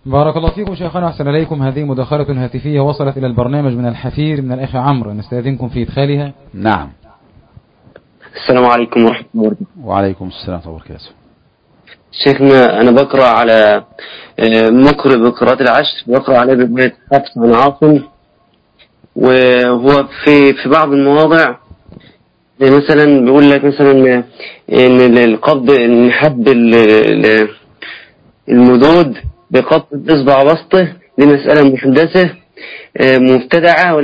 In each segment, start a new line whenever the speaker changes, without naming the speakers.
بارك الله فيكم شيخنا، أحسن إليكم. هذه مداخلة هاتفية وصلت إلى البرنامج من الحفير من الأخ عمرو، نستأذنكم في إدخالها.
نعم.
السلام عليكم ورحمة الله وبركاته.
وعليكم السلام ورحمة الله وبركاته.
شيخنا أنا بقرأ على مقرئ بقراءة العشر، بقرأ عليه برواية حفص عن عاصم، وهو في بعض المواضع مثلا بيقول لك مثلا إن القبض، إن حد المدود بقبض الإصبع وسطه دي مسألة محدثة مبتدعة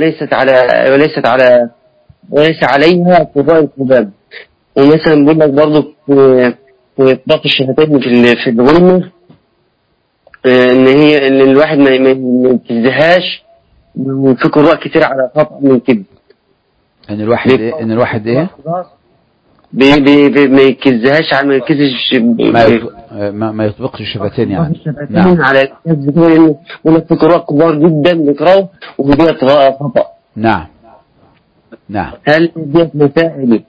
وليس عليها قضاء الحباب. ومثلا بيقول لك برضه في إطلاق الشفتين في الغنة إن الواحد ما يتزهاش، وفي قراء كتير على خطأ من كده.
إن الواحد إيه؟
ما يكزهاش، ما يكزش،
ما يطبقش الشفتين يعني.
نعم. على الكذب إنه في قراء كبار جدا بيقرأوا وبدأت خطأ.
نعم.
هل ديت مسائل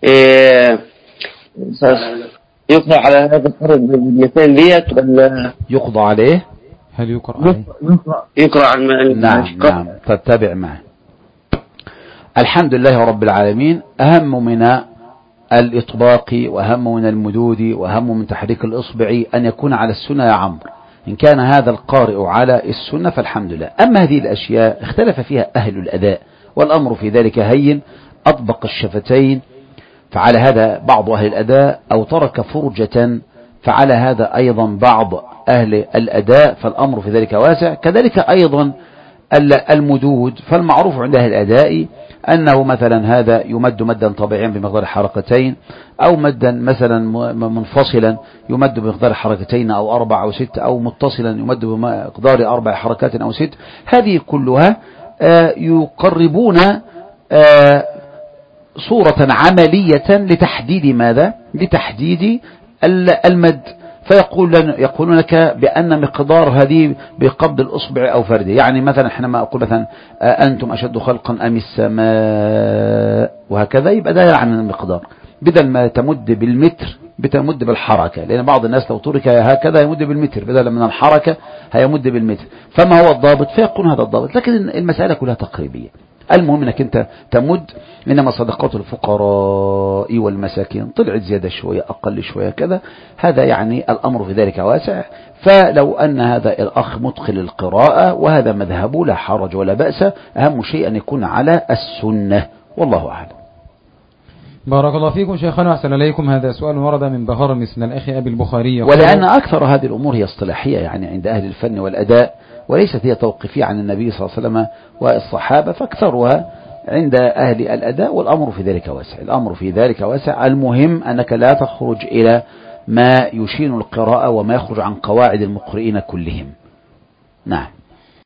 يقرأ على هذا الفرد بالمثال ديت ولا
يقضى عليه؟
هل يقرأ
عليه؟
نعم. تتبع معه. الحمد لله رب العالمين. أهم من الإطباق وأهم من المدود وأهم من تحريك الإصبع أن يكون على السنة يا عمرو. إن كان هذا القارئ على السنة فالحمد لله. أما هذه الأشياء اختلف فيها أهل الأداء، والأمر في ذلك هين. أطبق الشفتين فعلى هذا بعض أهل الأداء، أو ترك فرجة فعلى هذا أيضا بعض أهل الأداء، فالأمر في ذلك واسع. كذلك أيضا المدود، فالمعروف عند أهل الأداء أنه مثلا هذا يمد مدا طبيعيا بمقدار حركتين، أو مدا مثلا منفصلا يمد بمقدار حركتين أو 4 أو 6، أو متصلا يمد بمقدار 4 حركات أو 6. هذه كلها يقربون صورة عملية لتحديد ماذا؟ لتحديد المد. يقولون لك بأن مقدار هذه بقبض الأصبع أو فرده. يعني مثلا حينما أقول مثلا أنتم أشد خلقا أم السماء وهكذا، يبقى ده يعني المقدار، بدل ما تمد بالمتر بتمد بالحركة، لأن بعض الناس لو ترك هكذا يمد بالمتر بدل من الحركة هيمد بالمتر. فما هو الضابط؟ فيكون هذا الضابط. لكن المسألة كلها تقريبية. المهم انك انت تمد. انما صدقات الفقراء والمساكين طلعت زيادة شوية اقل شوية كذا، هذا يعني الامر في ذلك واسع. فلو ان هذا الاخ مدخل القراءة وهذا مذهبه لا حرج ولا بأس. اهم شيء ان يكون على السنة، والله اعلم.
بارك الله فيكم شيخنا، أحسن إليكم. هذا سؤال ورد من بهرمس من الأخ أبي البخاري.
ولأن أكثر هذه الأمور هي اصطلاحية يعني عند أهل الفن والأداء، وليست هي توقيفية عن النبي صلى الله عليه وسلم والصحابة، فاكثرها عند أهل الأداء. والأمر في ذلك واسع. المهم أنك لا تخرج إلى ما يشين القراءة وما يخرج عن قواعد المقرئين كلهم. نعم.